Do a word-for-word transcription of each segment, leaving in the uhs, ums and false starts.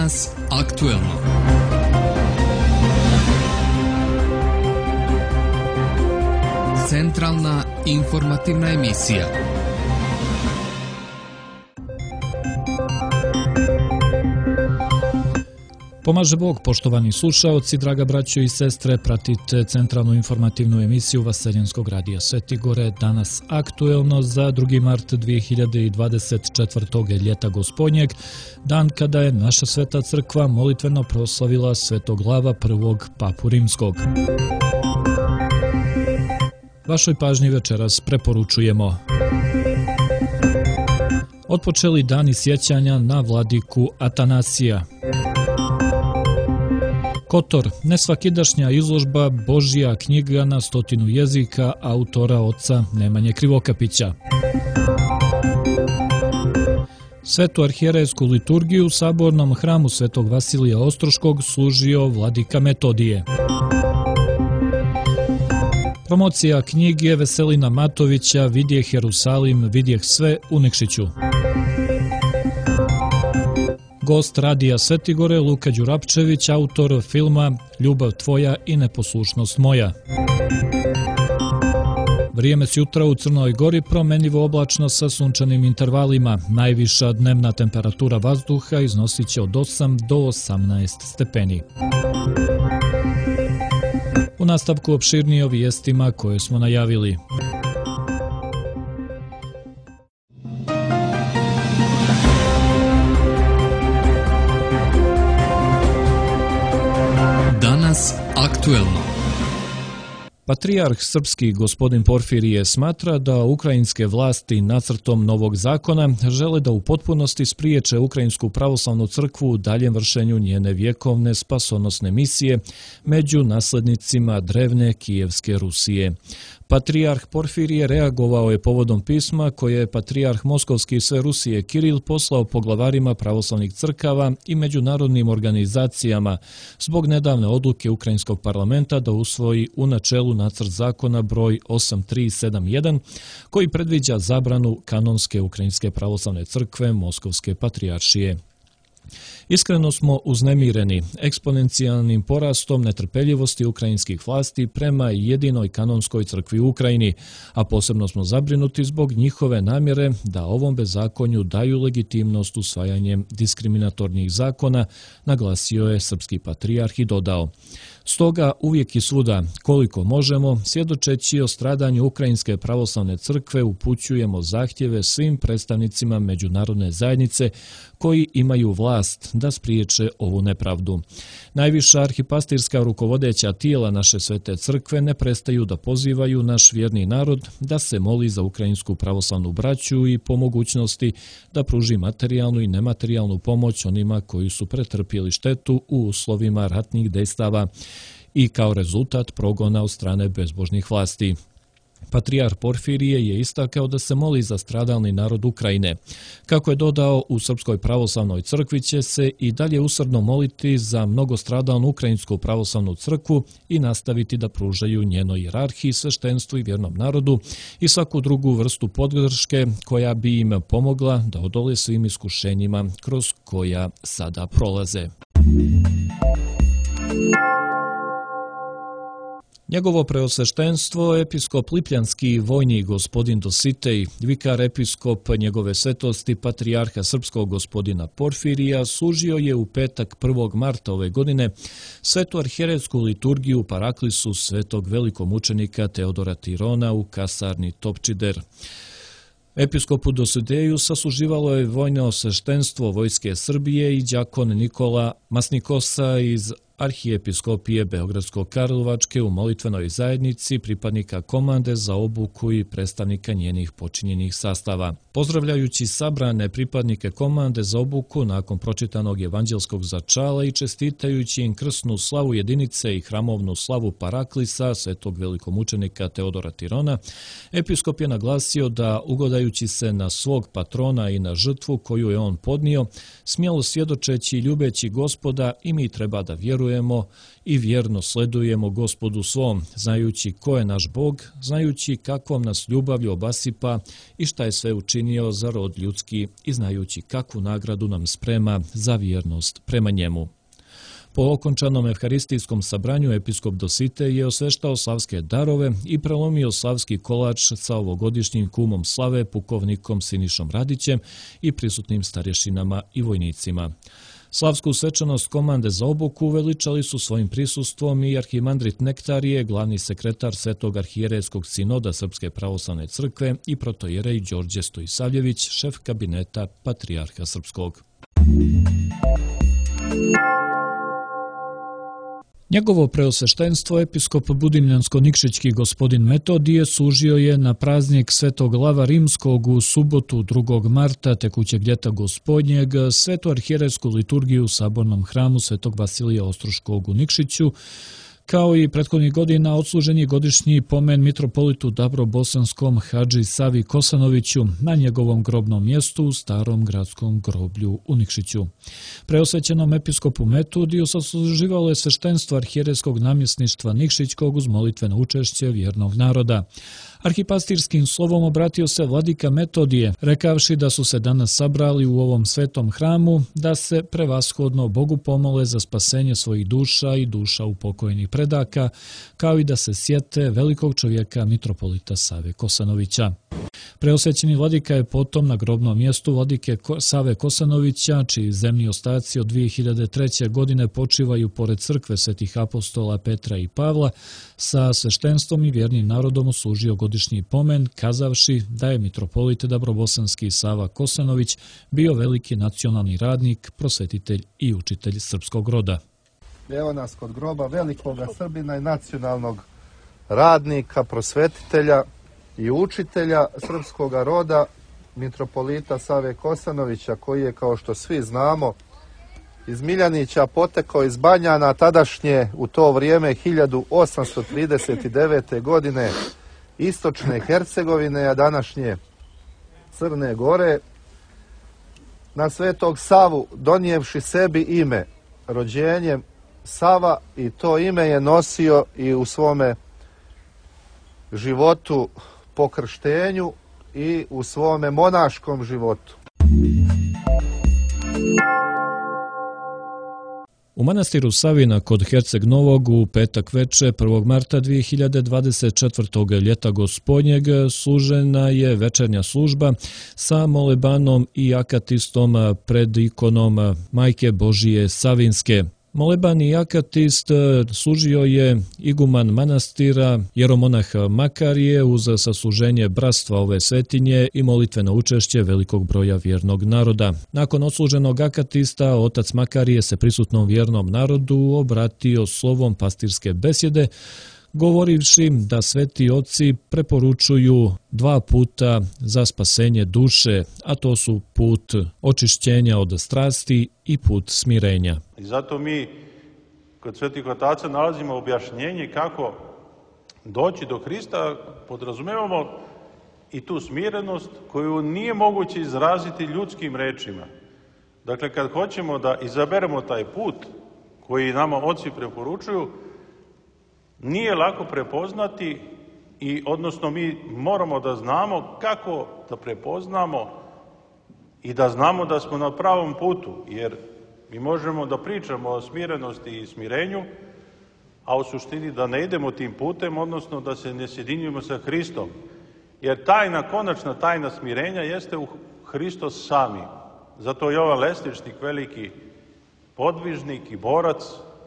Danas aktuelno. Centralna informativna emisija. Pomaže Bog, poštovani slušaoci, draga braćo i sestre, pratite centralnu informativnu emisiju Vaseljenskog radija Sveti Gore, danas aktuelno za drugi mart dvije hiljade dvadeset četvrtog. ljeta gospodnjeg, dan kada je naša sveta crkva molitveno proslavila svetog Glava prvog papu rimskog. Vašoj pažnji večeras preporučujemo: otpočeli dani sjećanja na vladiku Atanasija. Kotor, nesvakidašnja izložba Božja knjiga na stotinu jezika autora oca Nemanje Krivokapića. Svetu arhijerejsku liturgiju u sabornom hramu Svetog Vasilija Ostroškog služio vladika Metodije. Promocija knjige Veselina Matovića Vidjeh Jerusalim, vidjeh sve u Nikšiću. Gost radija Sveti Gore Luka Đurapčević, autor filma Ljubav tvoja i neposlušnost moja. Vrijeme s jutra u Crnoj Gori promenljivo oblačno sa sunčanim intervalima. Najviša dnevna temperatura vazduha iznosit će od osam do osamnaest stepeni. U nastavku opširnije o vijestima koje smo najavili. Danas aktuelno. Patrijarh srpski gospodin Porfirije smatra da ukrajinske vlasti nacrtom novog zakona žele da u potpunosti spriječe Ukrajinsku pravoslavnu crkvu u daljem vršenju njene vjekovne spasonosne misije među naslednicima drevne Kijevske Rusije. Patrijarh Porfirije reagovao je povodom pisma koje je Patrijarh Moskovski i sve Rusije Kiril poslao poglavarima pravoslavnih crkava i međunarodnim organizacijama zbog nedavne odluke Ukrajinskog parlamenta da usvoji u načelu nacrt zakona broj osam tri sedam jedan koji predviđa zabranu kanonske Ukrajinske pravoslavne crkve Moskovske patrijaršije. Iskreno smo uznemireni eksponencijalnim porastom netrpeljivosti ukrajinskih vlasti prema jedinoj kanonskoj crkvi u Ukrajini, a posebno smo zabrinuti zbog njihove namjere da ovom bezakonju daju legitimnost usvajanjem diskriminatornih zakona, naglasio je srpski patrijarh i dodao: stoga uvijek i svuda, koliko možemo, svjedočeći o stradanju Ukrajinske pravoslavne crkve, upućujemo zahtjeve svim predstavnicima međunarodne zajednice koji imaju vlast da spriječe ovu nepravdu. Najviša arhipastirska rukovodeća tijela naše svete crkve ne prestaju da pozivaju naš vjerni narod da se moli za ukrajinsku pravoslavnu braću i po mogućnosti da pruži materijalnu i nematerijalnu pomoć onima koji su pretrpjeli štetu u uslovima ratnih dejstava i kao rezultat progona od strane bezbožnih vlasti. Patrijarh Porfirije je istakao da se moli za stradalni narod Ukrajine. Kako je dodao, u Srpskoj pravoslavnoj crkvi će se i dalje usrdno moliti za mnogostradalnu Ukrajinsku pravoslavnu crkvu i nastaviti da pružaju njenoj hijerarhiji, sveštenstvu i vjernom narodu i svaku drugu vrstu podrške koja bi im pomogla da odole svim iskušenjima kroz koja sada prolaze. Njegovo preosveštenstvo, episkop Lipljanski vojni gospodin Dositej, vikar episkop njegove svetosti patrijarha srpskog gospodina Porfirija, služio je u petak prvog marta ove godine svetu arhijerejsku liturgiju u paraklisu svetog velikomučenika Teodora Tirona u kasarni Topčider. Episkopu Dositeju sasluživalo je vojno sveštenstvo Vojske Srbije i đakon Nikola Masnikosa iz Arhijepiskopije Beogradsko-Karlovačke u molitvenoj zajednici pripadnika komande za obuku i predstavnika njenih počinjenih sastava. Pozdravljajući sabrane pripadnike komande za obuku nakon pročitanog evanđelskog začala i čestitajući im krsnu slavu jedinice i hramovnu slavu Paraklisa svetog velikomučenika Teodora Tirona, episkop je naglasio da, ugodajući se na svog patrona i na žrtvu koju je on podnio, smjelo svjedočeći i ljubeći Gospoda, i mi treba da vjerujemo vjerujemo i vjerno sledujemo Gospodu svom, znajući ko je naš Bog, znajući kakvom nas ljubavlju obasipa i šta je sve učinio za rod ljudski i znajući kakvu nagradu nam sprema za vjernost prema njemu. Po okončanom evharistijskom sabranju episkop Dositej je osveštao slavske darove i prelomio slavski kolač sa ovogodišnjim kumom slave, pukovnikom Sinišom Radićem i prisutnim starješinama i vojnicima. Slavsku svečanost komande za obuku uveličali su svojim prisustvom i arhimandrit Nektarije, glavni sekretar Svetog arhijerejskog sinoda Srpske pravoslavne crkve i protojerej Đorđe Stojisavljević, šef kabineta Patrijarha Srpskog. Njegovo preosveštenstvo, episkop budimljansko-nikšićki gospodin Metodije, služio je na praznik Svetog Lava Rimskog u subotu drugog marta tekućeg ljeta gospodnjeg svetu arhijerejsku liturgiju u sabornom hramu Svetog Vasilija Ostroškog u Nikšiću, kao i prethodnih godina odslužen je godišnji pomen mitropolitu Dabrobosanskom hadži Savi Kosanoviću na njegovom grobnom mjestu u starom gradskom groblju u Nikšiću. Preosvećenom episkopu Metodiju sasluživalo je sveštenstvo arhijerejskog namjesništva Nikšićkog uz molitveno učešće vjernog naroda. Arhipastirskim slovom obratio se vladika Metodije, rekavši da su se danas sabrali u ovom svetom hramu da se prevashodno Bogu pomole za spasenje svojih duša i duša upokojnih predaka, kao i da se sjete velikog čovjeka mitropolita Save Kosanovića. Preosvećeni vladika je potom na grobnom mjestu vladike Save Kosanovića, čiji zemlji ostaci od dvije hiljade treće. godine počivaju pored crkve svetih apostola Petra i Pavla, sa sveštenstvom i vjernim narodom oslužio godišnji pomen, kazavši da je mitropolit Dabrobosanski Sava Kosanović bio veliki nacionalni radnik, prosvetitelj i učitelj srpskog roda. Evo nas kod groba velikoga Srbina i nacionalnog radnika, prosvetitelja i učitelja srpskog roda, mitropolita Save Kosanovića, koji je, kao što svi znamo, iz Miljanića potekao iz Banjana, tadašnje u to vrijeme hiljadu osamsto trideset devete. godine istočne Hercegovine, a današnje Crne Gore, na Svetog Savu donijevši sebi ime rođenjem Sava, i to ime je nosio i u svome životu po krštenju i u svome monaškom životu. U manastiru Savina kod Herceg Novog u petak veče prvog marta dvije hiljade dvadeset četvrtog. ljeta gospodnjeg služena je večernja služba sa molebanom i akatistom pred ikonom Majke Božije Savinske. Moleban i akatist služio je iguman manastira, jeromonah Makarije, uz sasluženje bratstva ove svetinje i molitveno učešće velikog broja vjernog naroda. Nakon odsluženog akatista, otac Makarije se prisutnom vjernom narodu obratio slovom pastirske besjede, govorivši da sveti oci preporučuju dva puta za spasenje duše, a to su put očišćenja od strasti i put smirenja. I zato mi kod svetih otaca nalazimo objašnjenje kako doći do Hrista, podrazumevamo i tu smirenost koju nije moguće izraziti ljudskim rečima. Dakle, kad hoćemo da izaberemo taj put koji nama oci preporučuju, nije lako prepoznati, i odnosno mi moramo da znamo kako da prepoznamo i da znamo da smo na pravom putu, jer mi možemo da pričamo o smirenosti i smirenju, a u suštini da ne idemo tim putem, odnosno da se ne sjedinjujemo sa Hristom. Jer tajna, konačna tajna smirenja jeste u Hristos sami. Zato Jovan Lestičnik, veliki podvižnik i borac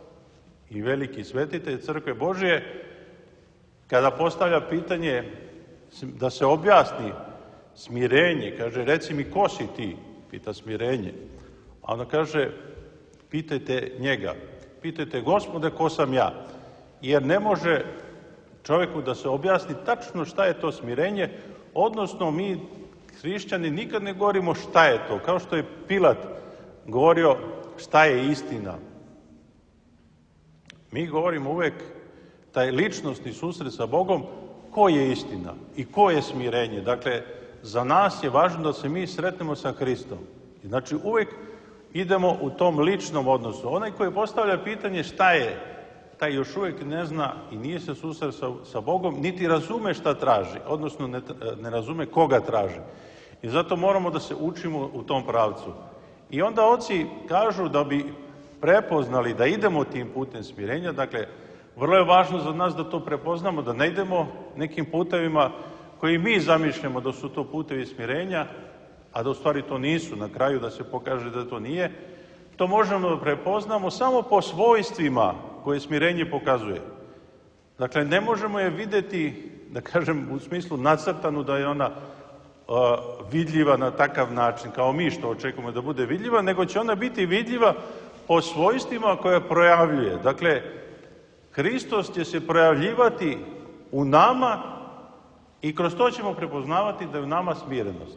i veliki svetitelj Crkve Božije, kada postavlja pitanje da se objasni smirenje, kaže, reci mi ko si ti, pita smirenje. A ona kaže, pitajte njega, pitajte Gospode ko sam ja. Jer ne može čovjeku da se objasni tačno šta je to smirenje, odnosno mi, hrišćani, nikad ne govorimo šta je to, kao što je Pilat govorio šta je istina. Mi govorimo uvek taj ličnosni susret sa Bogom, ko je istina i ko je smirenje. Dakle, za nas je važno da se mi sretnemo sa Hristom. Znači, uvek idemo u tom ličnom odnosu. Onaj koji postavlja pitanje šta je, taj još uvijek ne zna i nije se susreo sa, sa Bogom, niti razume šta traži, odnosno ne, ne razume koga traži. I zato moramo da se učimo u tom pravcu. I onda oci kažu da bi prepoznali da idemo tim putem smirenja, dakle, vrlo je važno za nas da to prepoznamo, da ne idemo nekim putevima koji mi zamišljamo da su to putevi smirenja, a da u stvari to nisu, na kraju da se pokaže da to nije. To možemo da prepoznamo samo po svojstvima koje smirenje pokazuje. Dakle, ne možemo je vidjeti, da kažem, u smislu nacrtanu da je ona uh, vidljiva na takav način, kao mi što očekujemo da bude vidljiva, nego će ona biti vidljiva po svojstvima koje projavljuje. Dakle, Hristos će se projavljivati u nama i kroz to ćemo prepoznavati da je u nama smirenost.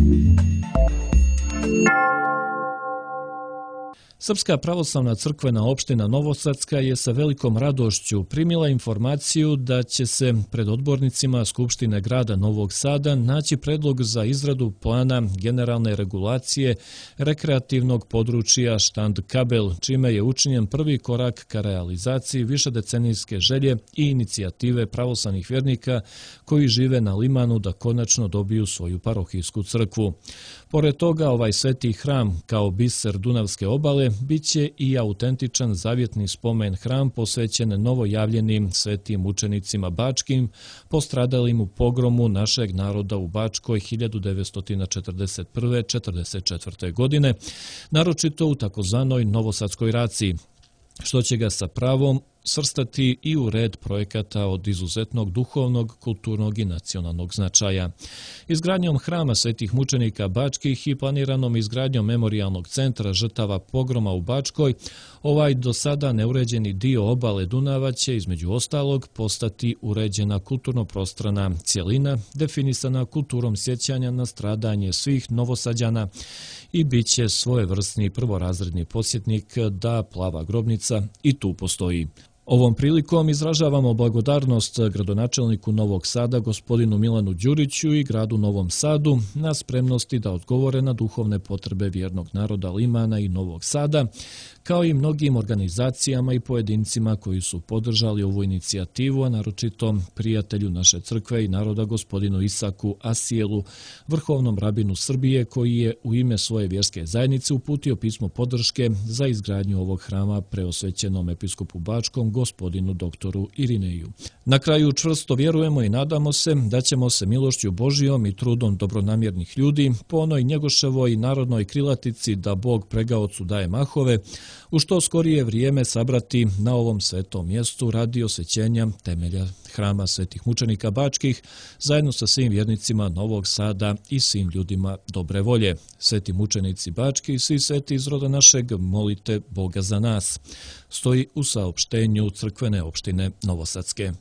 Srpska pravoslavna crkvena opština Novosadska je sa velikom radošću primila informaciju da će se pred odbornicima Skupštine grada Novog Sada naći predlog za izradu plana generalne regulacije rekreativnog područja Štand Kabel, čime je učinjen prvi korak ka realizaciji višedecenijske želje i inicijative pravoslavnih vjernika koji žive na Limanu da konačno dobiju svoju parohijsku crkvu. Pored toga, ovaj sveti hram kao biser Dunavske obale biće i autentičan zavjetni spomen hram posvećen novojavljenim svetim učenicima bačkim, postradalim u pogromu našeg naroda u Bačkoj hiljadu devetsto četrdeset prve do četrdeset četvrte. godine, naročito u takozvanoj Novosadskoj raciji, što će ga sa pravom svrstati i u red projekata od izuzetnog duhovnog, kulturnog i nacionalnog značaja. Izgradnjom hrama svetih mučenika bačkih i planiranom izgradnjom memorijalnog centra žrtava pogroma u Bačkoj, ovaj do sada neuređeni dio obale Dunava će između ostalog postati uređena kulturno-prostrana cjelina, definisana kulturom sjećanja na stradanje svih Novosađana i bit će svojevrsni prvorazredni podsjetnik da plava grobnica i tu postoji. Ovom prilikom izražavamo blagodarnost gradonačelniku Novog Sada, gospodinu Milanu Đuriću i gradu Novom Sadu na spremnosti da odgovore na duhovne potrebe vjernog naroda Limana i Novog Sada, kao i mnogim organizacijama i pojedincima koji su podržali ovu inicijativu, a naročito prijatelju naše crkve i naroda gospodinu Isaku Asijelu, vrhovnom rabinu Srbije, koji je u ime svoje vjerske zajednice uputio pismo podrške za izgradnju ovog hrama preosvećenom episkopu Bačkom, gospodinu doktoru Irineju. Na kraju čvrsto vjerujemo i nadamo se da ćemo se milošću Božijom i trudom dobronamjernih ljudi po onoj Njegoševoj narodnoj krilatici da Bog pregaocu daje mahove, u što skorije vrijeme sabrati na ovom svetom mjestu radi osvećenja temelja hrama svetih mučenika bačkih, zajedno sa svim vjernicima Novog Sada i svim ljudima dobre volje. Sveti mučenici bački i svi sveti iz roda našeg, molite Boga za nas. Stoji u saopštenju crkvene opštine Novosadske.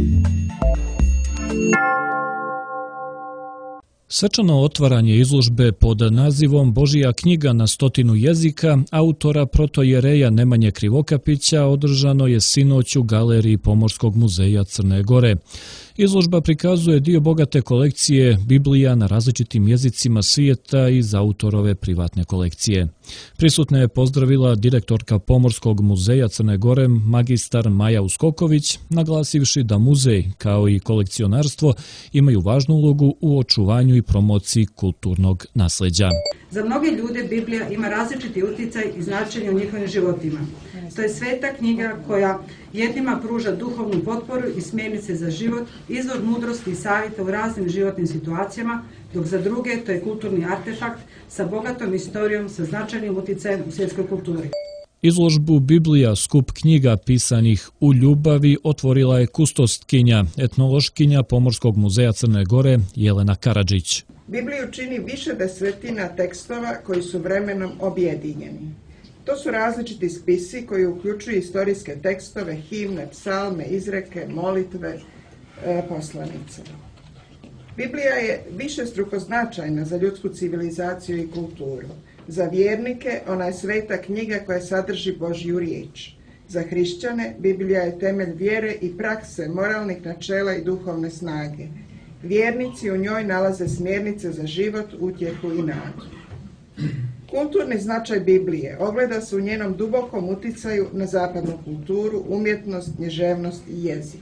Svečano otvaranje izložbe pod nazivom Božija knjiga na stotinu jezika autora protojereja Nemanje Krivokapića održano je sinoć u galeriji Pomorskog muzeja Crne Gore. Izložba prikazuje dio bogate kolekcije Biblija na različitim jezicima svijeta iz autorove privatne kolekcije. Prisutna je pozdravila direktorka Pomorskog muzeja Crne Gore, magistar Maja Uskoković, naglasivši da muzej, kao i kolekcionarstvo, imaju važnu ulogu u očuvanju i promociji kulturnog nasljeđa. Za mnoge ljude Biblija ima različiti utjecaj i značenje u njihovim životima. To je sveta knjiga koja jednima pruža duhovnu potporu i smjernice za život, izvor mudrosti i savjeta u raznim životnim situacijama, dok za druge to je kulturni artefakt sa bogatom istorijom, sa značajnim utjecajem u svjetskoj kulturi. Izložbu Biblija, skup knjiga pisanih u ljubavi, otvorila je kustostkinja, etnološkinja Pomorskog muzeja Crne Gore Jelena Karadžić. Bibliju čini više desetina tekstova koji su vremenom objedinjeni. To su različiti spisi koji uključuju istorijske tekstove, himne, psalme, izreke, molitve, e, poslanice. Biblija je višestruko značajna za ljudsku civilizaciju i kulturu. Za vjernike ona je sveta knjiga koja sadrži Božju riječ. Za hrišćane Biblija je temelj vjere i prakse, moralnih načela i duhovne snage. Vjernici u njoj nalaze smjernice za život, utjehu i nadu. Kulturni značaj Biblije ogleda se u njenom dubokom uticaju na zapadnu kulturu, umjetnost, književnost i jezik.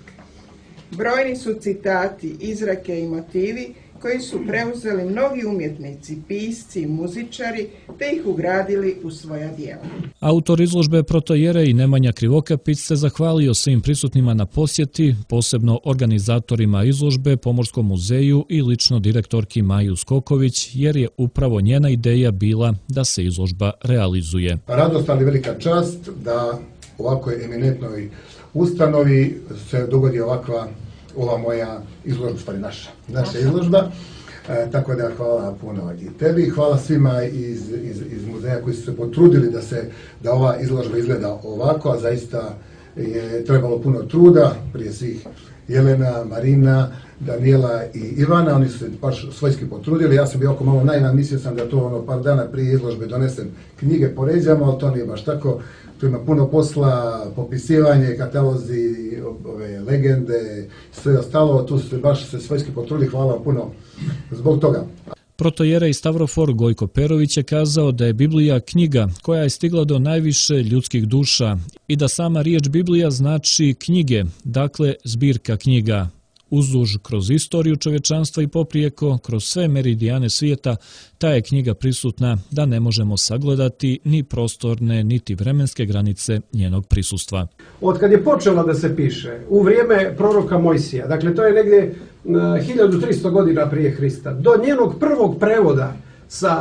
Brojni su citati, izreke i motivi koji su preuzeli mnogi umjetnici, pisci i muzičari, te ih ugradili u svoja djela. Autor izložbe protojerej Nemanja Krivokapić se zahvalio svim prisutnima na posjeti, posebno organizatorima izložbe, Pomorskom muzeju i lično direktorki Maju Skoković, jer je upravo njena ideja bila da se izložba realizuje. Radost, ali velika čast da u ovakvoj eminentnoj ustanovi se dogodi ovakva ova moja izložba, stvari naša, naša izložba, e, tako da hvala puno i tebi, hvala svima iz, iz, iz muzeja koji su se potrudili da se, da ova izložba izgleda ovako, a zaista je trebalo puno truda, prije svih Jelena, Marina, Daniela i Ivana, oni su se baš svojski potrudili, ja sam bio oko malo naivan, mislio sam da to ono par dana prije izložbe donesem knjige, poređamo, ali to nije baš tako. Tu ima puno posla, popisivanje, katalozi, ove legende, sve ostalo, tu su se baš se svojski potrudili, hvala puno zbog toga. Protojerej Stavrofor Gojko Perović je kazao da je Biblija knjiga koja je stigla do najviše ljudskih duša i da sama riječ Biblija znači knjige, dakle zbirka knjiga. Uzduž kroz istoriju čovječanstva i poprijeko, kroz sve meridijane svijeta, ta je knjiga prisutna da ne možemo sagledati ni prostorne, niti vremenske granice njenog prisustva. Od kad je počela da se piše, u vrijeme proroka Mojsija, dakle to je negdje hiljadu tristo godina prije Hrista, do njenog prvog prevoda, sa,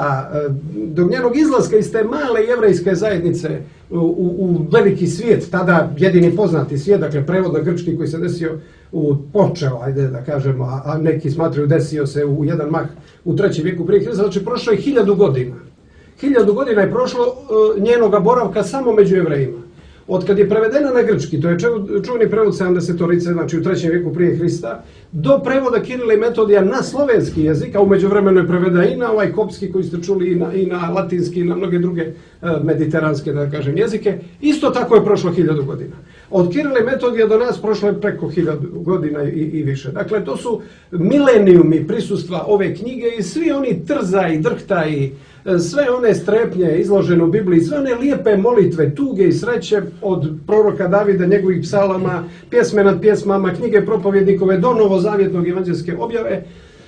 do njenog izlaska iz te male jevrejske zajednice u, u, u veliki svijet, tada jedini poznati svijet, dakle prevod na grčki koji se desio u počeo, ajde da kažemo, a, a neki smatraju desio se u jedan mah u trećem vijeku prije Hrista, znači prošlo je hiljadu godina. Hiljadu godina je prošlo uh, njenoga boravka samo među Jevrejima. Od kad je prevedena na grčki, to je čuveni prevod sedamdesetorice, znači u trećem vijeku prije Hrista, do prevoda Kirila i Metodija na slovenski jezik, a u međuvremenu je preveda i na ovaj kopski koji ste čuli, i na, i na latinski, i na mnoge druge uh, mediteranske, da kažem, jezike, isto tako je prošlo hiljadu godina. Od Kirila i Metodija do nas prošlo je preko hiljadu godina i, i više. Dakle, to su milenijumi prisustva ove knjige i svi oni trzaji, drhtaji, sve one strepnje izložene u Bibliji, sve one lijepe molitve, tuge i sreće od proroka Davida, njegovih psalama, pjesme nad pjesmama, knjige propovjednikove do novozavjetnog evanđelske objave,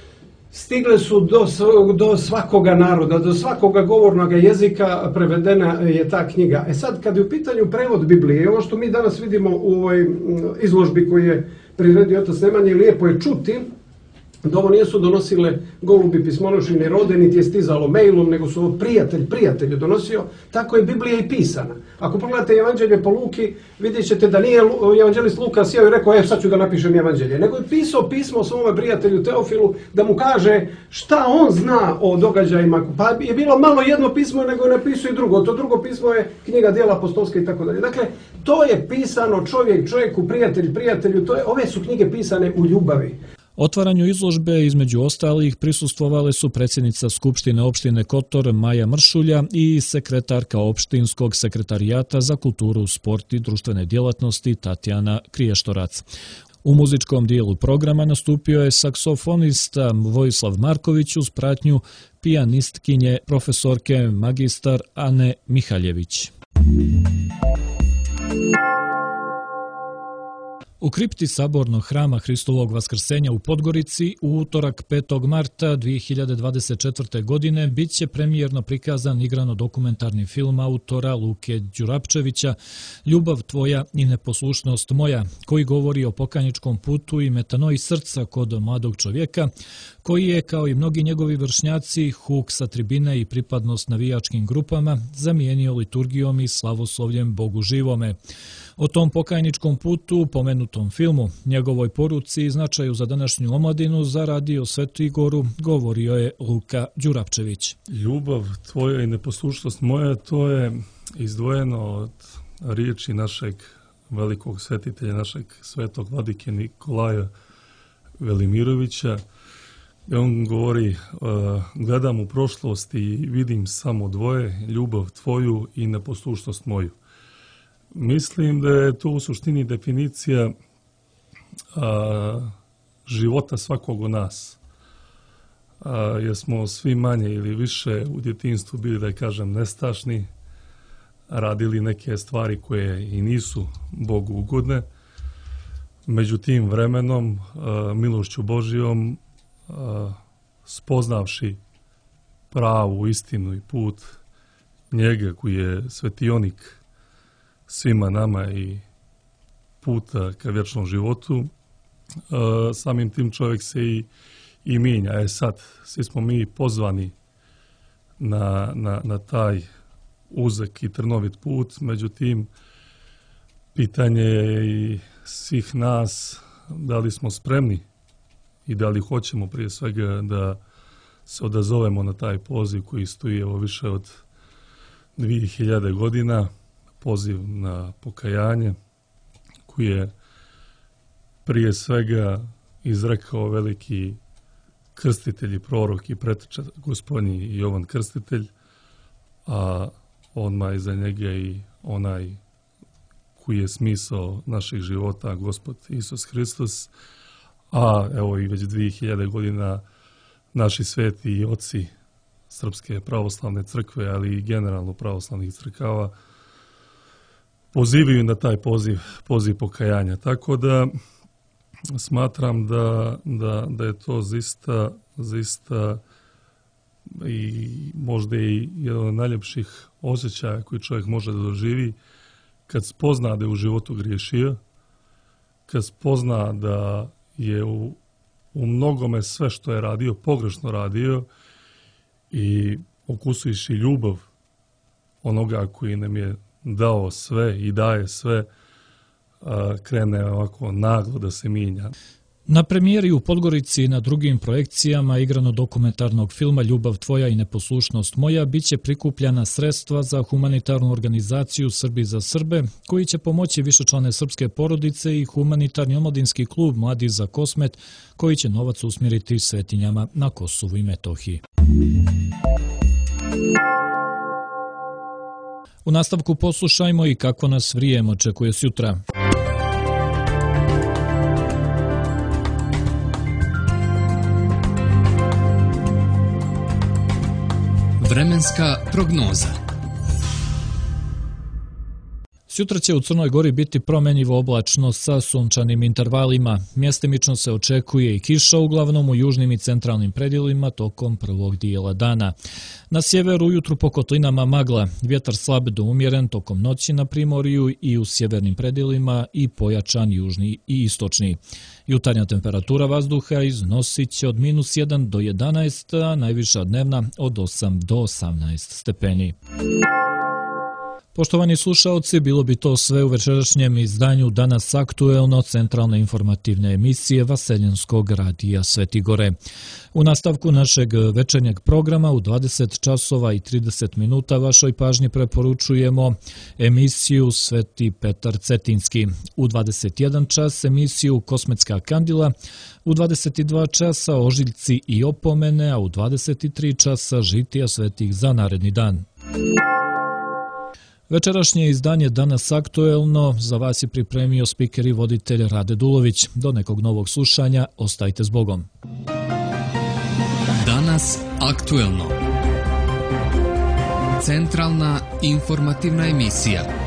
stigle su do, do svakoga naroda, do svakoga govornog jezika, prevedena je ta knjiga. E sad, kad je u pitanju prevod Biblije, ovo što mi danas vidimo u ovoj izložbi koju je priredio otac Nemanja, lijepo je čuti da ovo nisu donosile golubi pismonošine rode, niti je stizalo mailom, nego su ovo prijatelj, prijatelju donosio, tako je Biblija i pisana. Ako pogledate evanđelje po Luki, vidjet ćete da nije evanđelist Luka sjeo i rekao, e, sad ću da napišem evanđelje, nego je pisao pismo svome prijatelju Teofilu da mu kaže šta on zna o događajima. Pa je bilo malo jedno pismo, nego je napisao i drugo. To drugo pismo je knjiga Djela apostolska i tako dalje. Dakle, to je pisano čovjek čovjeku, prijatelj prijatelju, to je, ove su knjige pisane u ljubavi. Otvaranju izložbe između ostalih prisustvovale su predsjednica Skupštine opštine Kotor Maja Mršulja i sekretarka opštinskog sekretarijata za kulturu, sport i društvene djelatnosti Tatjana Kriještorac. U muzičkom dijelu programa nastupio je saksofonista Vojislav Marković uz pratnju pijanistkinje profesorke magistar Ane Mihaljević. U kripti Sabornog hrama Hristovog vaskrsenja u Podgorici u utorak petog marta dvije hiljade dvadeset četvrte. godine bit će premijerno prikazan igrano-dokumentarni film autora Luke Đurapčevića Ljubav tvoja i neposlušnost moja, koji govori o pokajničkom putu i metanoji srca kod mladog čovjeka, koji je, kao i mnogi njegovi vršnjaci, huk sa tribine i pripadnost navijačkim grupama, zamijenio liturgijom i slavoslovljem Bogu živome. O tom pokajničkom putu, pomenutom filmu, njegovoj poruci i značaju za današnju omladinu za Radio Svetu Igoru govorio je Luka Đurapčević. Ljubav tvoja i neposlušnost moja, to je izdvojeno od riječi našeg velikog svetitelja, našeg svetog vladike Nikolaja Velimirovića. On govori, gledam u prošlost i vidim samo dvoje, ljubav tvoju i neposlušnost moju. Mislim da je to u suštini definicija a, života svakog od nas. a, jer smo svi manje ili više u djetinjstvu bili, da kažem, nestašni, radili neke stvari koje i nisu Bogu ugodne. Međutim, vremenom, a, milošću Božijom, a, spoznavši pravu istinu i put njega koji je svetionik svima nama i puta ka vječnom životu, a, samim tim čovjek se i, i mijenja. E sad, svi smo mi pozvani na, na, na taj uzak i trnovit put, međutim, pitanje je i svih nas da li smo spremni i da li hoćemo prije svega da se odazovemo na taj poziv koji stoji evo više od dvije hiljade godina, poziv na pokajanje koji je prije svega izrekao veliki krstitelj i prorok i preteča gospodnji Jovan Krstitelj, a odmah iza njega i onaj koji je smisao naših života, Gospod Isus Hristos, a evo i već dvije hiljade godina naši sveti i oci Srpske pravoslavne crkve, ali i generalno pravoslavnih crkava, pozivaju na taj poziv, poziv pokajanja. Tako da smatram da, da, da je to zista, zista i možda i jedan od najljepših osjećaja koji čovjek može da doživi kad spozna da je u životu griješio, kad spozna da je u, u mnogome sve što je radio, pogrešno radio i okusuješ i ljubav onoga koji nam je dao sve i daje sve, a, krene ovako naglo da se mijenja. Na premijeri u Podgorici i na drugim projekcijama igrano dokumentarnog filma Ljubav tvoja i neposlušnost moja biće prikupljana sredstva za humanitarnu organizaciju Srbi za Srbe, koji će pomoći višečlane srpske porodice i humanitarni omladinski klub Mladi za Kosmet, koji će novac usmjeriti svetinjama na Kosovu i Metohiji. U nastavku poslušajmo i kako nas vrijem očekuje sutra. Vremenska prognoza. Sutra će u Crnoj Gori biti promjenjivo oblačno sa sunčanim intervalima. Mjestimično se očekuje i kiša, uglavnom u južnim i centralnim predjelima tokom prvog dijela dana. Na sjeveru ujutru po kotlinama magla, vjetar slab do umjeren tokom noći na primorju i u sjevernim predjelima i pojačan južni i istočni. Jutarnja temperatura vazduha iznosit će od minus jedan do jedanaest, a najviša dnevna od osam do osamnaest stepeni. Poštovani slušaoci, bilo bi to sve u večerašnjem izdanju Danas aktuelno centralne informativne emisije Vaseljenskog radija Sveti Gore. U nastavku našeg večernjeg programa u dvadeset časova i trideset minuta vašoj pažnji preporučujemo emisiju Sveti Petar Cetinski. U dvadeset jedan čas emisiju Kosmetska kandila, u dvadeset dva časa ožiljci i opomene, a u dvadeset tri časa žitija svetih za naredni dan. Večerašnje izdanje Danas aktuelno za vas je pripremio spiker i voditelj Rade Dulović. Do nekog novog slušanja, ostajte s Bogom. Danas aktuelno. Centralna informativna emisija.